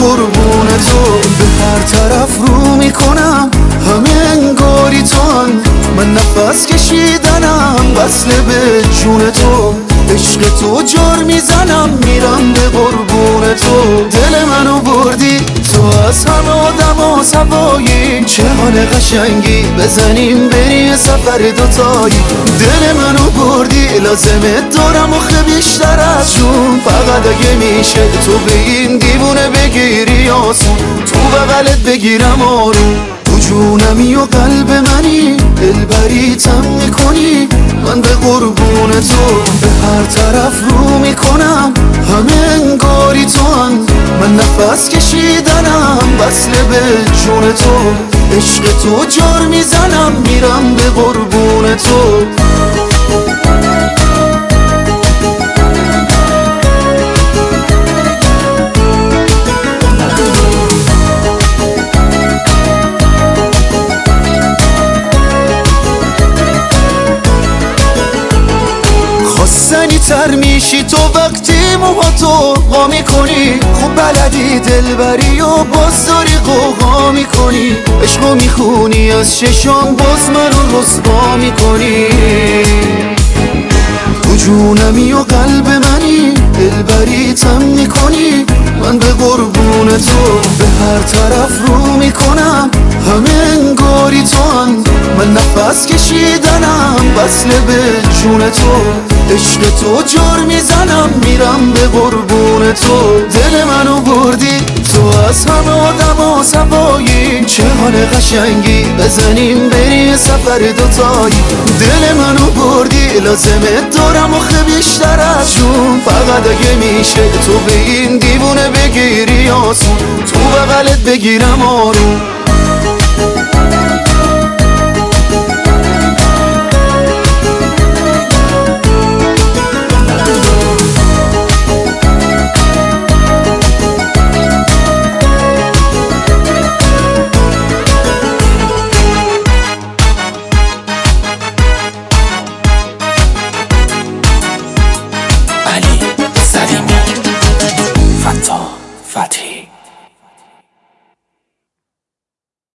قربون تو به هر طرف رو میکنم، همه انگاری تو هم. من نفس کشیدنم وصل به جون تو، عشق تو جار میزنم میرم به قربون تو. دل منو بردی تو از همه آدم سوایی، چه حال قشنگی بزنیم بریم سفر دوتایی. دل منو بردی لازمه دارم آخه بیشتر از جون، فقط اگه میشه تو به این دیوونه بگیری آسون، تو بغلت بگیرم آروم. تو جونمی و قلب منی، دلبریتم میکنی، من به قربون تو به هر طرف رو میکنم، همه انگاری تو هم. من نفس کشیدنم وصل به جون تو، عشق تو جار میزنم میرم به قربون تو. خواستنی تر میشی تو وقتی موهاتو وا میکنی، خوب بلدی دلبری و باز داری قوقا میکنی، عشقو میخونی از چشام باز منو رسوا میکنی. تو جونمی و قلب منی، دلبریتم میکنی، من به قربون تو به هر طرف رو میکنم، همه انگاری تو هم. من نفس کشیدنم وصل به جون تو، عشق تو جار میزنم میرم به قربون تو. دل منو بردی تو از همه آدم سوایی، چه حال قشنگی بزنیم بریم سفر دوتایی. دل منو بردی لازمه دارم آخه بیشتر از جون، فقط اگه میشه تو به این دیوونه بگیری آسون، تو بغلت بگیرم آروم.